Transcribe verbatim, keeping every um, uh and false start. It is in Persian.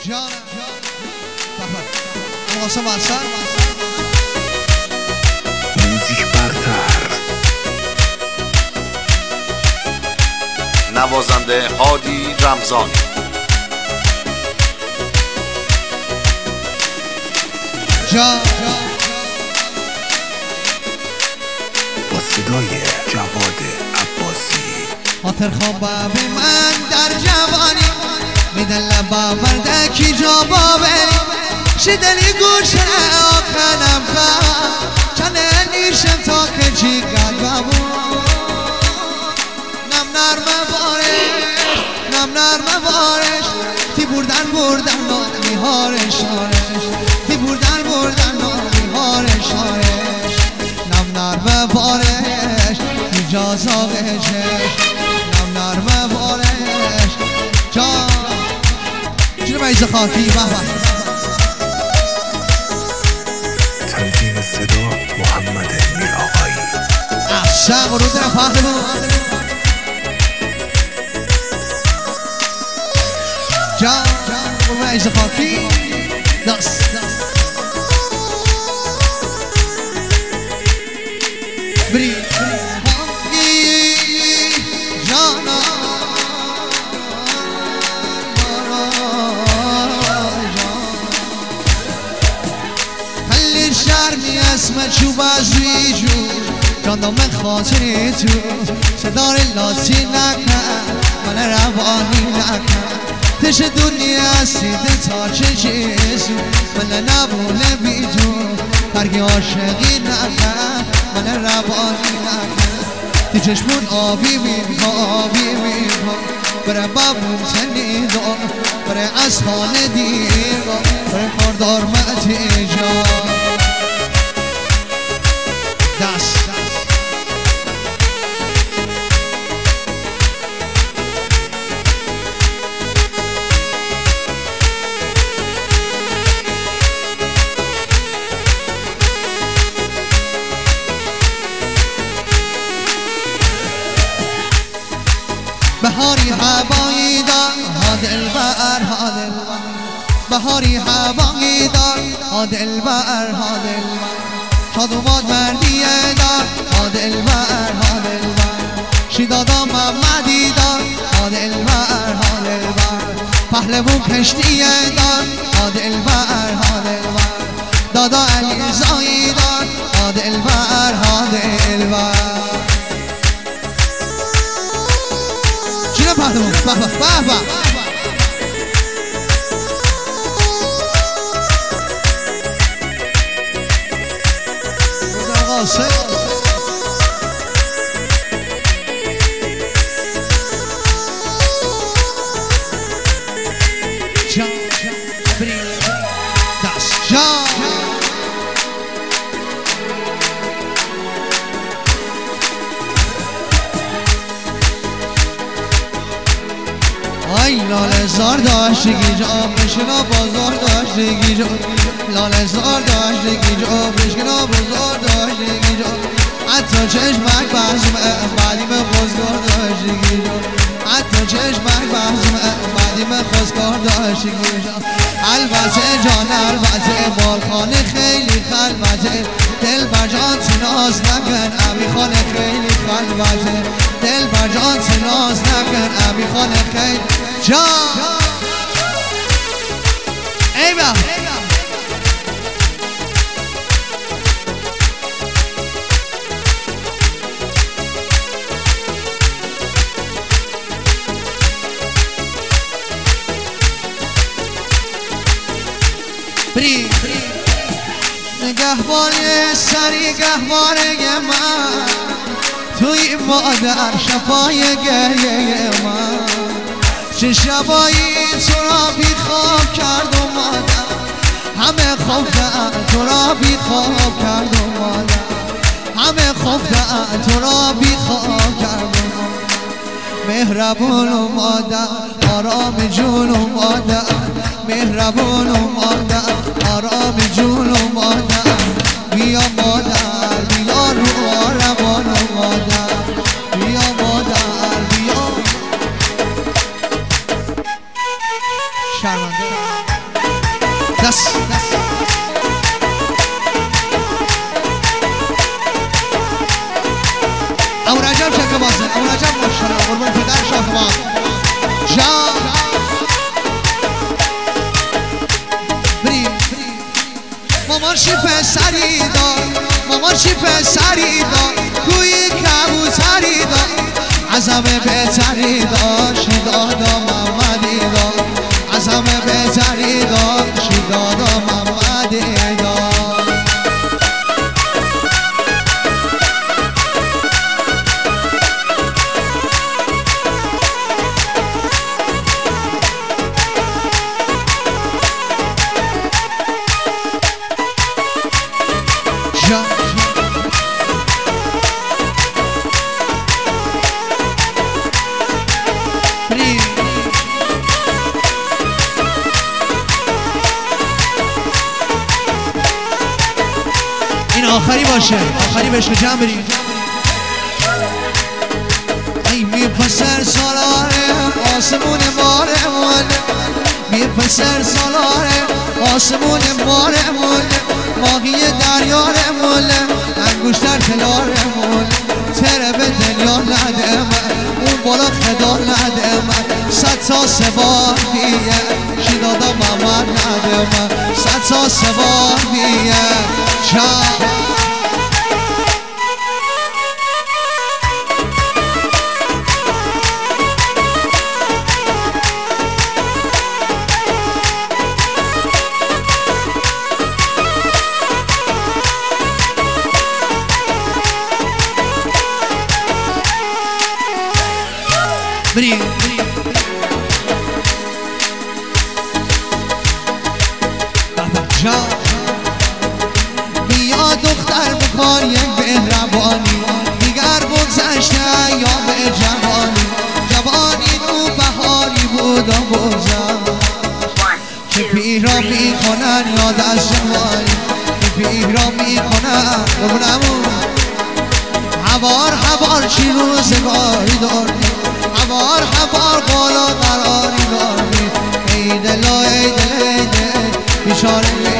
جان قاسم اصلا موزیک برتر نوازنده هادی رمضانی جان با صدای جواد عباسی. خاطر خوابم من در جوانی میدن لبا بردکی جا باوری شدنی گوشه آخنم خواهم چنه نیشم تا که جیگر بابون نم نرمه بارش نم نرمه بارش تی بردن بردن نامی هارش هارش تی بردن بردن نامی هارش هارش نم نرمه بارش تی جا زاغشش نم نرمه بارش جا چرا میز خاکی بابا تنظیم صدا محمد میرآقایی. عشق رو در فخرمون جان جان میز خاکی دست بری جانا خلی شرمی اسم چوب از ویجو جاندام خاطری تو صدار لاسی نکن من روانی نکن تش دنیا سیده تا چه چیزو من نبونه بیدو برگی عاشقی نکن من روانی نکن تی چشمون آبی میبا آبی میبا بره بابون تنیدا بره از خانه دیگا بره کاردار متی جا دست بهاری هوایی دار ها دلبر ها دلبر بهاری هوایی دار ها دلبر ها دلبر شاد اومد مردی دار ها دلبر ها دلبر شیدادا محمدی دار ها دلبر ها دلبر پهلوون کشتی دار ها دلبر ها دلبر دادا علیزایی دار ها دلبر ها دلبر پهلوان بابا بابا قاسم جان بری دست جان آی لاله زار داشتگی جا بشنا بازار داشتگی جا لاله زار داشتگی جا بشنا بازار داشتگی جا حتی چشمک بحثم بعدیم خوزگار داشتگی جا حتی چشمک بحثم بعدیم خوزگار داشتگی جا البته جان البته بالخانه خیلی خلوته دل برجان تناز نکن امی خانه خیلی خلوته دل برجان تناز نکن امی خانه خیلی جان ای با بری نگهبان سری گهواره من توی مادر شفای گریه من چه شبایی تو را بی خواب کرد و مادر همه خوفتن تو را بی خواب کرد و مادر همه خوفتن تو را بی خواب کرد و مادر مهربون و مادر آرام جون و مادر مهربون و مادر آرام جون و مادر بیا مادر بیا رو آرمان و مادر بیا مادر بیا شرمنده دست امو رجب چکه بازه امو رجب ماشاءالله قربان پدر شاهبان جا بریم مامان شی پسری دار مامان شی پسری دار کوی کبوتری دار از همه بهتری داشتی دادا محمدی دار از همه بهتری داشتی دادا محمدی دار این آخری باشه آخری بهش که جمع بریم ای می پسر سالاره آسمون ماره مونه می پسر سالاره آسمون ماره مونه ماهی دریاره مونه انگوشتر تلاره مونه تره به دنیا نده من اون بالا خدا نده من صد تا سوار بیه شی دادا محمد نده من صد تا سوار بیه جا بریم جا بیا دختر بکار یک مهربانی دیگر بگذشته یا به جوانی جوانی او بهاری بود و بگذشت که پیر را میکنن یاد از جوانی که پیر را میکنن ببونمون هوار هوار چی روزگاری داری هوار هوار بالا قراری داری ای دلا ای دل ای دل بیچاره